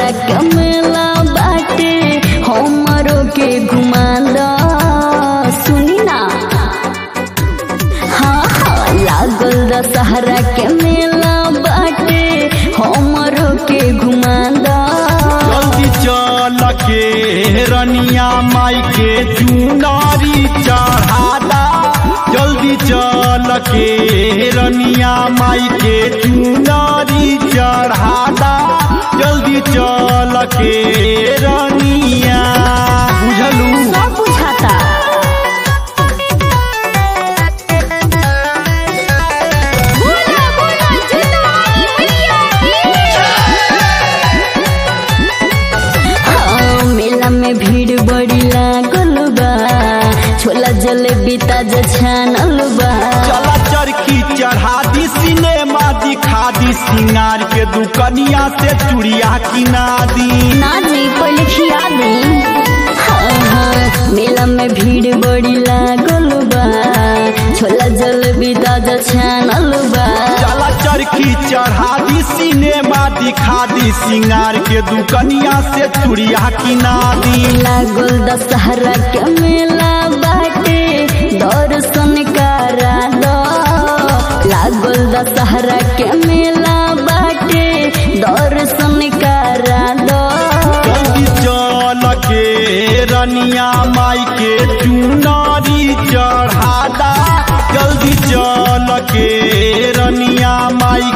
दशहरा के मेला बाटे हमरो के घुमा दा। सुनी ना हाँ लागल दशहरा के मेला बाटे हमरो के घुमा दा। जल्दी चल के रनिया माई के चुनारी चढ़ादा। जल्दी चल के रनिया माई के चुनारी चढ़ादा। जल्दी चल के रनिया बुझलू सब बुझाता। मेला में भीड़ बड़ी लागल बा छोला जलेबी ताजा छानल बा। चला चरखी चढ़ा दी सिनेमा दिखा दी सिंगार के दुकनिया से चूड़िया किना दी। ना जी पहले खिया दी। हाँ, मेला में भीड़ बड़ी लागल बा छोला जलेबी ताजा छानल बा। चला चरखी चढ़ा दी सिनेमा दिखा दी सिंगार के दुकनिया से चूड़िया किना दी। लागल दशहरा के मेला बाटे दर्शन करा दो। लागल दशहरा के मेला बाटे दर्शन करा दो। जल्दी चल के रनिया माई के चुनारी चढ़ादा। जल्दी चल के